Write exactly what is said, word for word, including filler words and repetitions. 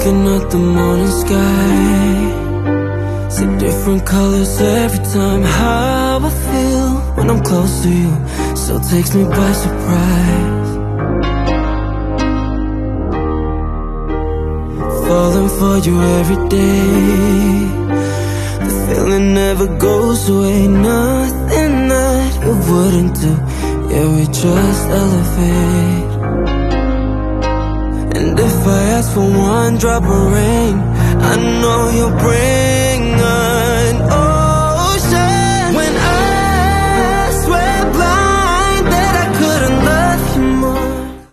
looking at the morning sky. See different colors every time. How I feel when I'm close to you still takes me by surprise. Falling for you every day. The feeling never goes away. Nothing that you wouldn't do. Yeah, we just elevate. And if I ask for one drop of rain, I know you'll bring us